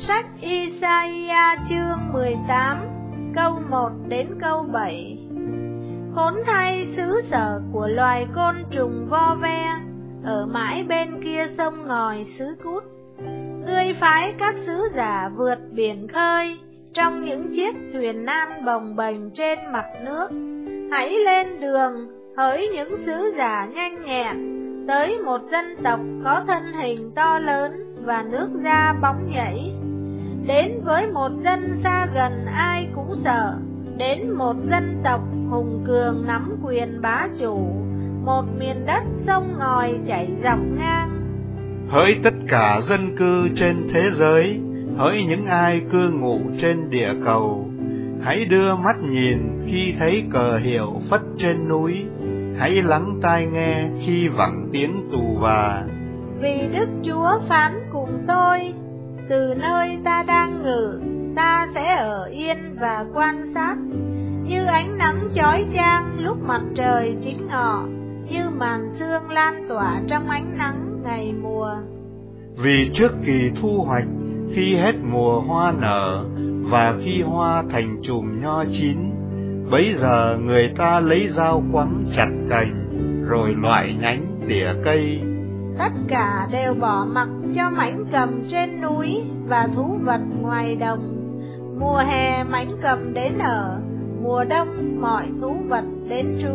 Sách Isaiah chương 18, câu 1 đến câu 7. Khốn thay xứ sở của loài côn trùng vo ve, ở mãi bên kia sông ngòi xứ Cút. Ngươi phái các sứ giả vượt biển khơi, trong những chiếc thuyền nan bồng bềnh trên mặt nước. Hãy lên đường, hỡi những sứ giả nhanh nhẹn, tới một dân tộc có thân hình to lớn và nước da bóng nhảy. Đến với một dân xa gần ai cũng sợ, đến một dân tộc hùng cường nắm quyền bá chủ, một miền đất sông ngòi chảy dọc ngang. Hỡi tất cả dân cư trên thế giới, hỡi những ai cư ngụ trên địa cầu, hãy đưa mắt nhìn khi thấy cờ hiệu phất trên núi, hãy lắng tai nghe khi vẳng tiếng tù và. Vì Đức Chúa phán cùng tôi, từ nơi ta đang ngự, ta sẽ ở yên và quan sát, như ánh nắng chói chang lúc mặt trời chính ngọ, như màn sương lan tỏa trong ánh nắng ngày mùa. Vì trước kỳ thu hoạch, khi hết mùa hoa nở, và khi hoa thành chùm nho chín, bấy giờ người ta lấy dao quắng chặt cành, rồi loại nhánh tỉa cây. Tất cả đều bỏ mặc cho mãnh cầm trên núi và thú vật ngoài đồng. Mùa hè mãnh cầm đến ở, mùa đông mọi thú vật đến trú.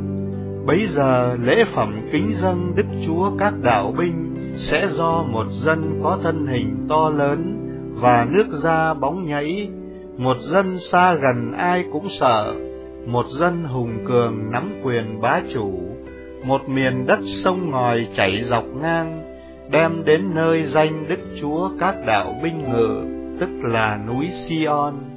Bấy giờ lễ phẩm kính dâng Đức Chúa các đạo binh sẽ do một dân có thân hình to lớn và nước da bóng nhảy, một dân xa gần ai cũng sợ, một dân hùng cường nắm quyền bá chủ, một miền đất sông ngòi chảy dọc ngang, đem đến nơi danh Đức Chúa các đạo binh ngự, tức là núi Sion.